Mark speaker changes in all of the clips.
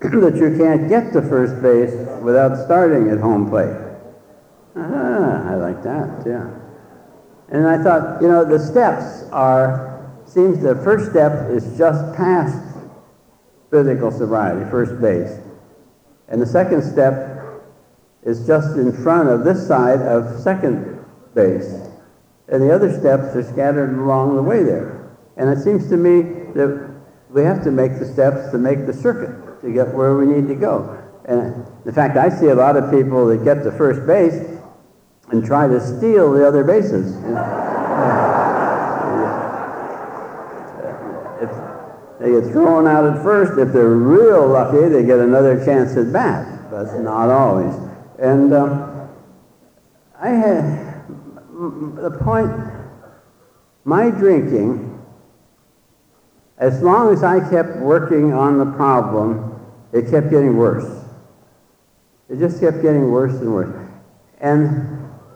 Speaker 1: that you can't get to first base without starting at home plate. I like that, yeah. And I thought, you know, the steps seems the first step is just past physical sobriety, first base. And the second step is just in front of this side of second base. And the other steps are scattered along the way there. And it seems to me that we have to make the steps to make the circuit to get where we need to go. And in fact, I see a lot of people that get to first base and try to steal the other bases. If they get thrown out at first, if they're real lucky, they get another chance at bat, but not always. And the point, my drinking, as long as I kept working on the problem, it kept getting worse. It just kept getting worse and worse. And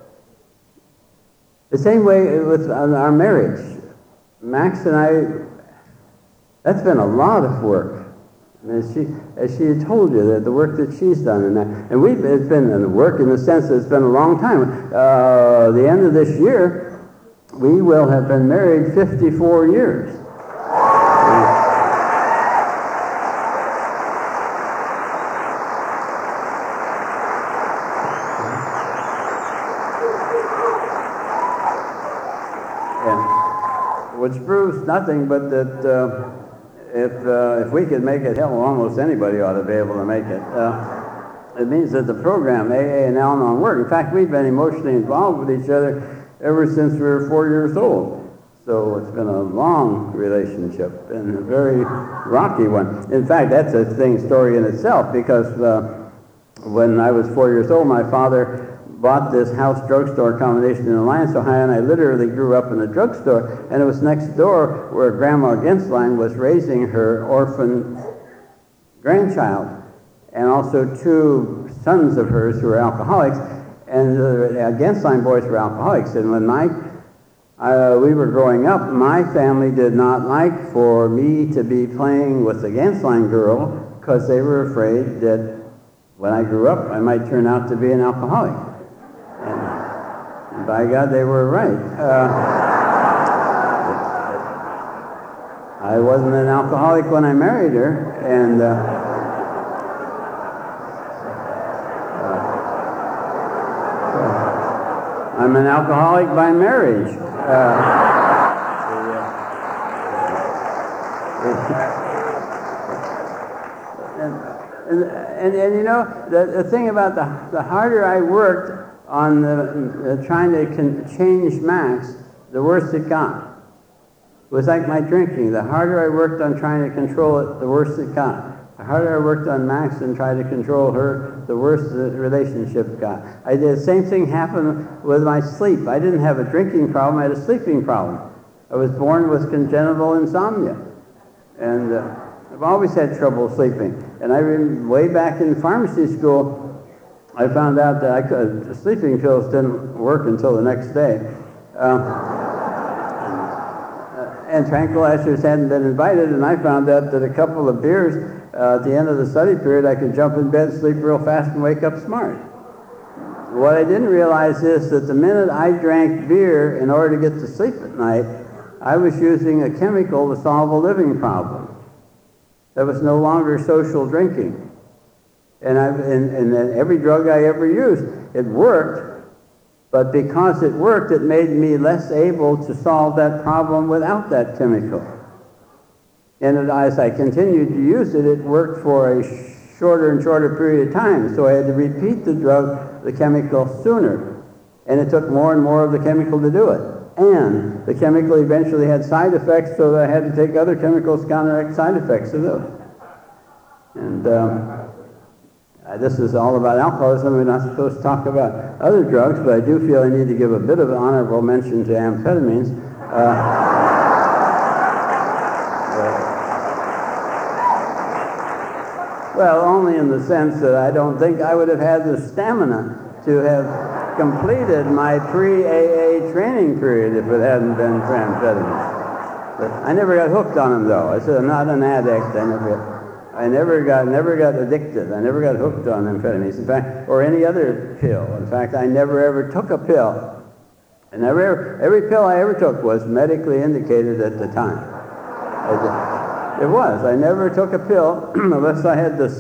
Speaker 1: the same way with our marriage. Max and I, that's been a lot of work. And as she told you, that the work that she's done, and it's been work in the sense that it's been a long time. The end of this year, we will have been married 54 years. Which proves nothing but that if we could make it, hell, almost anybody ought to be able to make it. It means that the program, AA and Al-Anon, work. In fact, we've been emotionally involved with each other ever since we were 4 years old. So it's been a long relationship and a very rocky one. In fact, that's a story in itself, because when I was 4 years old, my father bought this house drugstore combination in Alliance, Ohio, and I literally grew up in a drugstore, and it was next door where Grandma Genslein was raising her orphan grandchild, and also two sons of hers who were alcoholics, and the Genslein boys were alcoholics. And when we were growing up, my family did not like for me to be playing with the Genslein girl, because they were afraid that when I grew up, I might turn out to be an alcoholic. And by God, they were right. I wasn't an alcoholic when I married her, and I'm an alcoholic by marriage. And you know, the thing about the harder I worked on trying to change Max, the worse it got. It was like my drinking. The harder I worked on trying to control it, the worse it got. The harder I worked on Max and tried to control her, the worse the relationship got. The same thing happened with my sleep. I didn't have a drinking problem, I had a sleeping problem. I was born with congenital insomnia. And I've always had trouble sleeping. And I remember way back in pharmacy school, I found out that sleeping pills didn't work until the next day. And tranquilizers hadn't been invited, and I found out that a couple of beers at the end of the study period, I could jump in bed, sleep real fast, and wake up smart. What I didn't realize is that the minute I drank beer in order to get to sleep at night, I was using a chemical to solve a living problem. That was no longer social drinking. And every drug I ever used, it worked, but because it worked, it made me less able to solve that problem without that chemical. And as I continued to use it, it worked for a shorter and shorter period of time, so I had to repeat the chemical sooner. And it took more and more of the chemical to do it. And the chemical eventually had side effects, so that I had to take other chemicals to counteract side effects of those. And this is all about alcoholism. We're not supposed to talk about other drugs, but I do feel I need to give a bit of an honorable mention to amphetamines. Well, only in the sense that I don't think I would have had the stamina to have completed my pre-AA training period if it hadn't been for amphetamines. But I never got hooked on them, though. I said, I'm not an addict. I never got addicted. I never got hooked on amphetamines. In fact, or any other pill. In fact, I never ever took a pill. And every pill I ever took was medically indicated at the time. It was. I never took a pill unless I had the